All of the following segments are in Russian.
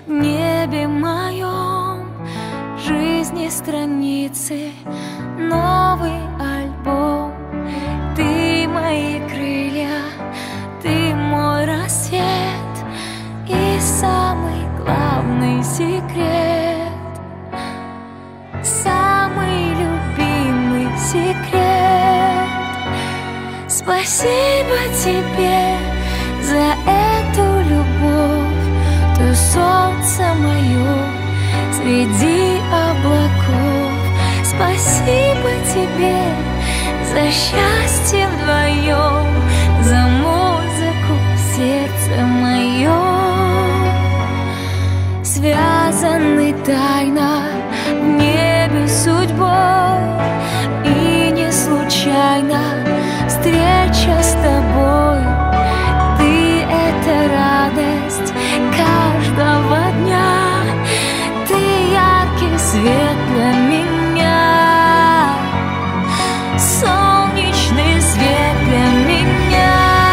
небе моем жизни страницы, новый альбом. Ты мои крылья, ты мой рассвет и самый главный секрет, самый любимый секрет. Спасибо тебе за эту любовь, ты солнце мое среди облаков. Спасибо тебе за счастье вдвоем, за музыку в сердце моем. Связаны тайно в небе судьбой, и не случайно встреча с тобой. Ты — это радость каждого дня, ты яркий свет для меня, солнечный свет для меня.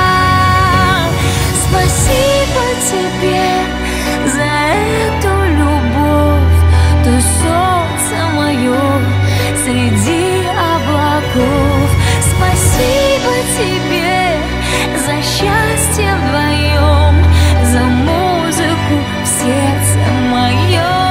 Спасибо тебе за эту любовь, ты солнце мое среди облаков. Спасибо тебе за счастье вдвоем, за музыку в сердце моем.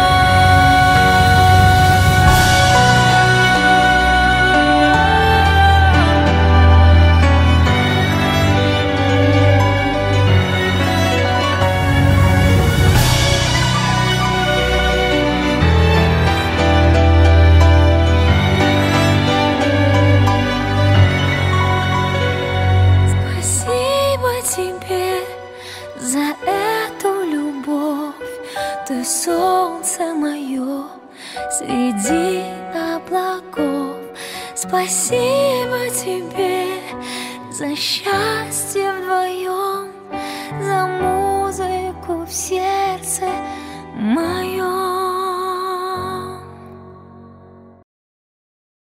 Тебе за эту любовь, ты солнце мое среди облаков. Спасибо тебе за счастье вдвоем, за музыку в сердце.